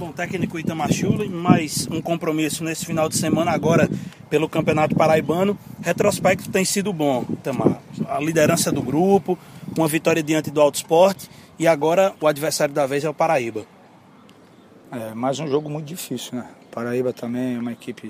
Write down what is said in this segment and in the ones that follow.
Bom, técnico Itamar Schullen, mais um compromisso nesse final de semana agora pelo Campeonato Paraibano. Retrospecto tem sido bom, Itamar. A liderança do grupo, uma vitória diante do Alto Sport e agora o adversário da vez é o Paraíba. Mais um jogo muito difícil, né? Paraíba também é uma equipe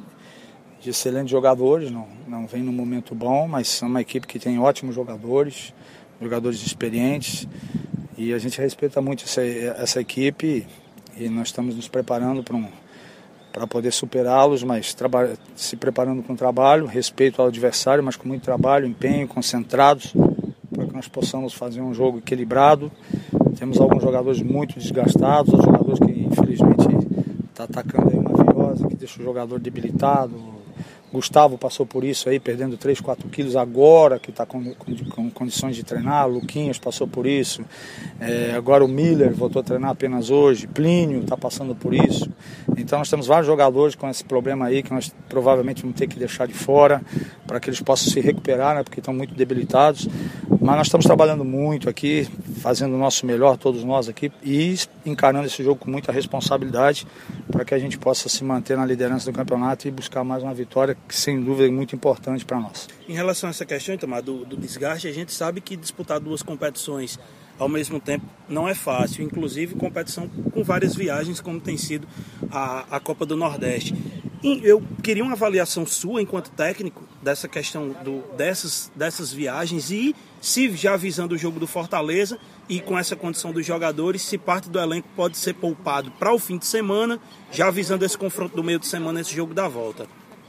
de excelentes jogadores, não vem num momento bom, mas é uma equipe que tem ótimos jogadores experientes, e a gente respeita muito essa equipe e nós estamos nos preparando para poder superá-los, mas se preparando com trabalho, respeito ao adversário, mas com muito trabalho, empenho, concentrados, para que nós possamos fazer um jogo equilibrado. Temos alguns jogadores muito desgastados, os jogadores que infelizmente está atacando aí uma virose que deixa o jogador debilitado. Gustavo passou por isso aí, perdendo 3, 4 quilos agora, que está com condições de treinar. Luquinhas passou por isso. Agora o Miller voltou a treinar apenas hoje. Plínio está passando por isso. Então nós temos vários jogadores com esse problema aí, que nós provavelmente vamos ter que deixar de fora, para que eles possam se recuperar, né, porque estão muito debilitados. Mas nós estamos trabalhando muito aqui, fazendo o nosso melhor, todos nós aqui, e encarando esse jogo com muita responsabilidade, para que a gente possa se manter na liderança do campeonato e buscar mais uma vitória, que sem dúvida é muito importante para nós. Em relação a essa questão, Itamar, do desgaste, a gente sabe que disputar duas competições ao mesmo tempo não é fácil, inclusive competição com várias viagens, como tem sido a Copa do Nordeste. E eu queria uma avaliação sua, enquanto técnico, dessa questão dessas viagens e se já visando o jogo do Fortaleza e com essa condição dos jogadores, se parte do elenco pode ser poupado para o fim de semana, já visando esse confronto do meio de semana, esse jogo da volta.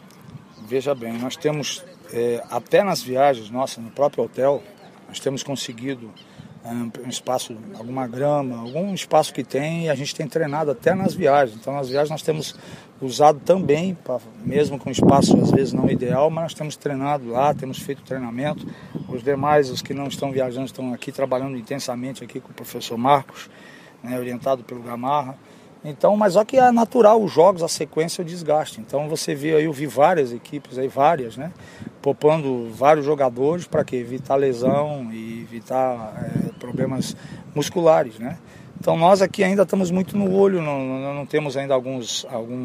Veja bem, nós temos, até nas viagens nossas, no próprio hotel, nós temos conseguido um espaço, alguma grama, algum espaço que tem, e a gente tem treinado até nas viagens. Então nas viagens nós temos usado também, mesmo com espaço às vezes não ideal, mas nós temos treinado lá, temos feito treinamento. Os demais, os que não estão viajando, estão aqui trabalhando intensamente aqui com o professor Marcos, né, orientado pelo Gamarra. Então, mas só que é natural os jogos, a sequência, o desgaste. Então você vê aí, eu vi várias equipes aí, né, poupando vários jogadores para evitar lesão e evitar problemas musculares, né. Então nós aqui ainda estamos muito no olho, não temos ainda alguns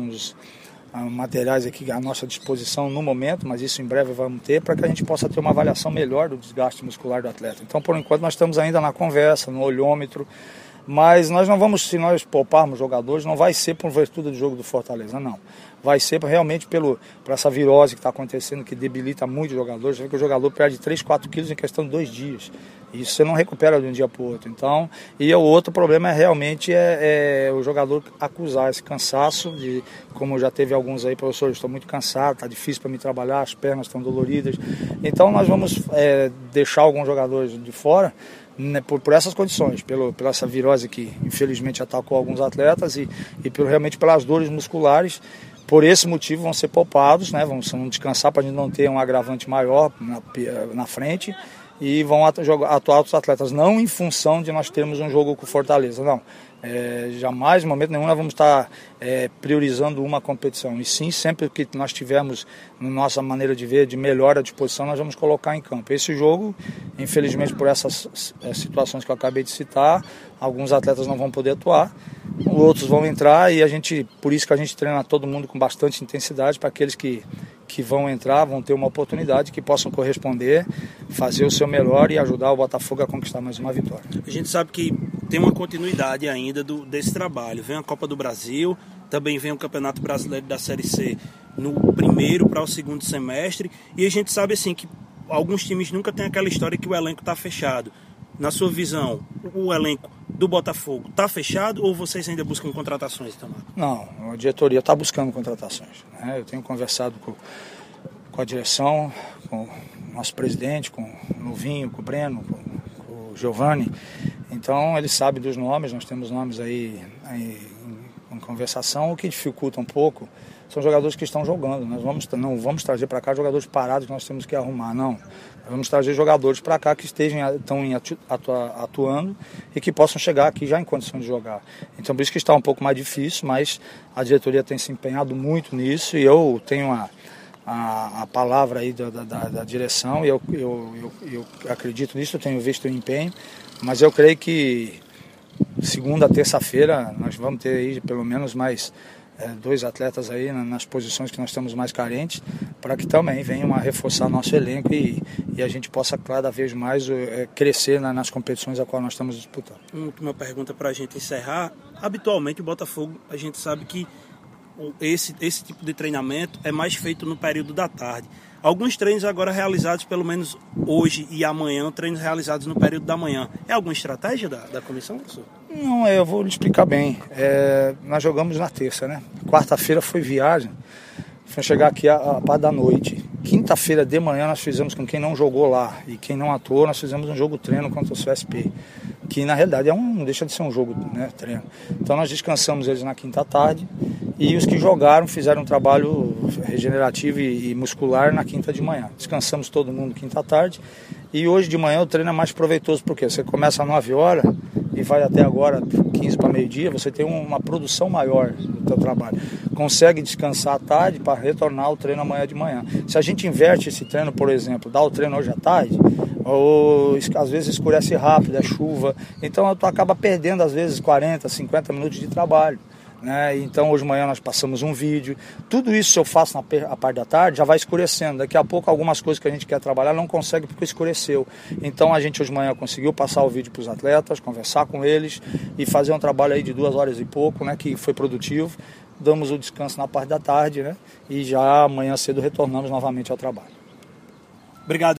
materiais aqui à nossa disposição no momento, mas isso em breve vamos ter, para que a gente possa ter uma avaliação melhor do desgaste muscular do atleta. Então por enquanto nós estamos ainda na conversa, no olhômetro, mas nós não vamos, se nós pouparmos jogadores, não vai ser por virtude do jogo do Fortaleza, não. Vai ser realmente por essa virose que está acontecendo, que debilita muito os jogadores. Você vê que o jogador perde 3, 4 quilos em questão de 2 dias. Isso você não recupera de um dia para o outro. Então, e o outro problema realmente o jogador acusar esse cansaço, como já teve alguns aí, professor, estou muito cansado, está difícil para me trabalhar, as pernas estão doloridas. Então nós vamos deixar alguns jogadores de fora, né, por essas condições, pela essa virose que infelizmente atacou alguns atletas e realmente pelas dores musculares. Por esse motivo vão ser poupados, né, vão descansar para a gente não ter um agravante maior na frente, e vão atuar os atletas, não em função de nós termos um jogo com o Fortaleza, não. Jamais, em momento nenhum, nós vamos estar priorizando uma competição, e sim, sempre que nós tivermos, na nossa maneira de ver, de melhor à disposição, nós vamos colocar em campo. Esse jogo, infelizmente, por essas situações que eu acabei de citar, alguns atletas não vão poder atuar, outros vão entrar, e por isso que a gente treina todo mundo com bastante intensidade, para aqueles que vão entrar, vão ter uma oportunidade, que possam corresponder, fazer o seu melhor e ajudar o Botafogo a conquistar mais uma vitória. A gente sabe que tem uma continuidade ainda desse trabalho. Vem a Copa do Brasil, também vem o Campeonato Brasileiro da Série C no primeiro para o segundo semestre, e a gente sabe assim que alguns times nunca tem aquela história que o elenco está fechado. Na sua visão, o elenco do Botafogo está fechado ou vocês ainda buscam contratações, Itamar? Não, a diretoria está buscando contratações, né? Eu tenho conversado com a direção, com o nosso presidente, com o Novinho, com o Breno, com o Giovanni. Então eles sabem dos nomes, nós temos nomes aí em conversação. O que dificulta um pouco são jogadores que estão jogando. Nós não vamos trazer para cá jogadores parados que nós temos que arrumar, não. Nós vamos trazer jogadores para cá que estão atuando e que possam chegar aqui já em condição de jogar. Então por isso que está um pouco mais difícil, mas a diretoria tem se empenhado muito nisso, e eu tenho a palavra aí da direção, e eu acredito nisso, eu tenho visto o empenho, mas eu creio que segunda a terça-feira nós vamos ter aí pelo menos mais 2 atletas aí nas posições que nós estamos mais carentes, para que também venham a reforçar nosso elenco e a gente possa cada vez mais crescer nas competições a qual nós estamos disputando. Uma última pergunta para a gente encerrar. Habitualmente o Botafogo, a gente sabe que esse tipo de treinamento é mais feito no período da tarde. Alguns treinos agora realizados, pelo menos hoje e amanhã, treinos realizados no período da manhã. É alguma estratégia da comissão, professor? Não, eu vou lhe explicar bem. Nós jogamos na terça, né? Quarta-feira foi viagem, foi chegar aqui a parte da noite. Quinta-feira de manhã nós fizemos com quem não jogou lá e quem não atuou, nós fizemos um jogo treino contra o CSP, que na realidade não deixa de ser um jogo, né, treino. Então nós descansamos eles na quinta tarde e os que jogaram fizeram um trabalho regenerativo e muscular na quinta de manhã. Descansamos todo mundo quinta tarde e hoje de manhã o treino é mais proveitoso, porque você começa às 9 horas e vai até agora 15 para meio-dia, você tem uma produção maior do seu trabalho. Consegue descansar à tarde para retornar ao treino amanhã de manhã. Se a gente inverte esse treino, por exemplo, dá o treino hoje à tarde, ou às vezes escurece rápido, é chuva, então tu acaba perdendo às vezes 40, 50 minutos de trabalho. Né? Então hoje de manhã nós passamos um vídeo, tudo isso se eu faço na parte da tarde já vai escurecendo, daqui a pouco algumas coisas que a gente quer trabalhar não consegue porque escureceu, então a gente hoje de manhã conseguiu passar o vídeo para os atletas, conversar com eles e fazer um trabalho aí de 2 horas e pouco, né, que foi produtivo, damos o descanso na parte da tarde, né, e já amanhã cedo retornamos novamente ao trabalho. Obrigado.